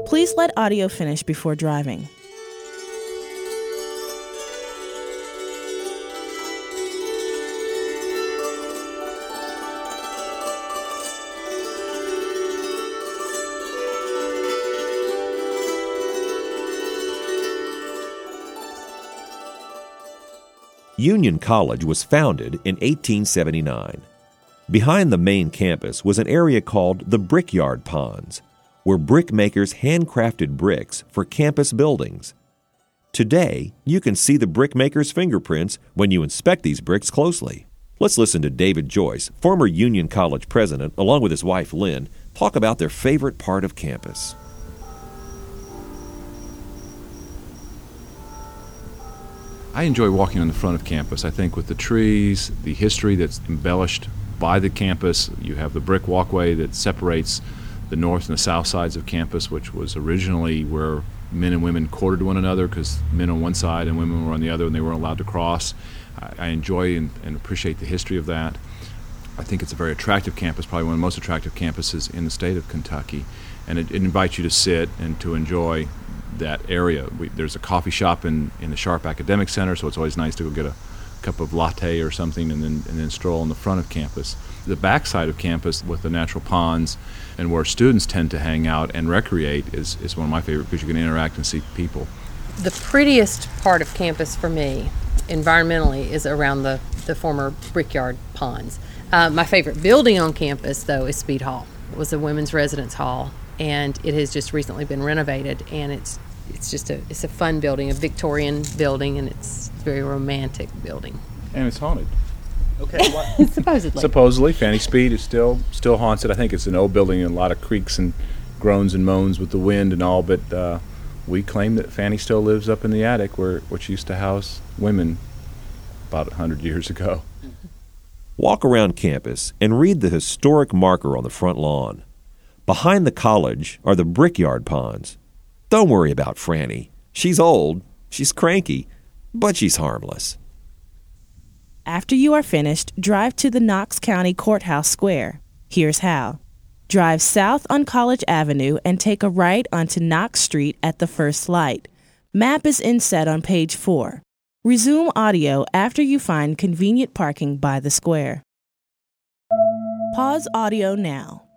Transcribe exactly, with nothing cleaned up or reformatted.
Please let audio finish before driving. Union College was founded in eighteen seventy-nine. Behind the main campus was an area called the Brickyard Ponds, where brickmakers handcrafted bricks for campus buildings. Today, you can see the brickmakers' fingerprints when you inspect these bricks closely. Let's listen to David Joyce, former Union College president, along with his wife Lynn, talk about their favorite part of campus. I enjoy walking on the front of campus. I think with the trees, the history that's embellished by the campus, you have the brick walkway that separates the north and the south sides of campus, which was originally where men and women courted one another because men on one side and women were on the other and they weren't allowed to cross. I, I enjoy and, and appreciate the history of that. I think it's a very attractive campus, probably one of the most attractive campuses in the state of Kentucky, and it, it invites you to sit and to enjoy that area. We, there's a coffee shop in, in the Sharp Academic Center, so it's always nice to go get a cup of latte or something and then and then stroll on the front of campus. The backside of campus with the natural ponds and where students tend to hang out and recreate is, is one of my favorite because you can interact and see people. The prettiest part of campus for me, environmentally, is around the, the former Brickyard Ponds. Uh, my favorite building on campus, though, is Speed Hall. It was a women's residence hall, and it has just recently been renovated, and it's it's just a it's a fun building, a Victorian building, and it's a very romantic building. And it's haunted. Okay. Supposedly. Supposedly, Fanny Speed is still still haunts it. I think it's an old building and a lot of creaks and groans and moans with the wind and all, but uh, we claim that Fanny still lives up in the attic where which used to house women about one hundred years ago. Walk around campus and read the historic marker on the front lawn. Behind the college are the Brickyard Ponds. Don't worry about Franny. She's old, she's cranky, but she's harmless. After you are finished, drive to the Knox County Courthouse Square. Here's how. Drive south on College Avenue and take a right onto Knox Street at the first light. Map is inset on page four. Resume audio after you find convenient parking by the square. Pause audio now.